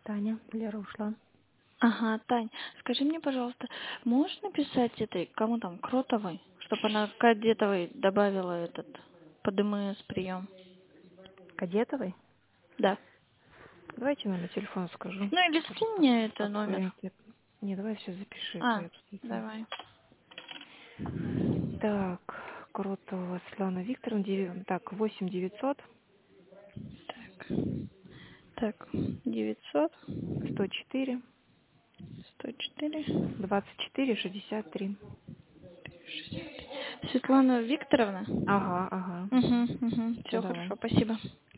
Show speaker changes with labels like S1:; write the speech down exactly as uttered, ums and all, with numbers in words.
S1: Таня, Лера ушла.
S2: Ага, Тань, скажи мне, пожалуйста, можешь написать этой, кому там, Кротовой, чтобы она Кадетовой добавила этот под МС прием?
S1: Кадетовой?
S2: Да.
S1: Давайте номер телефона скажу.
S2: Ну или
S1: Тоже
S2: скинь
S1: по,
S2: мне это
S1: по
S2: номер.
S1: принципу. Не, давай все запиши, а то
S2: А,
S1: я тут это.
S2: давай.
S1: Так, Кротова Светлана Викторовна, девя- так, восемь девятьсот
S2: Так, так, девятьсот,
S1: сто четыре
S2: сто четыре,
S1: двадцать четыре шестьдесят три.
S2: Светлана Викторовна?
S1: Ага, ага.
S2: Угу, угу,
S1: Все,
S2: все
S1: давай.
S2: хорошо, спасибо.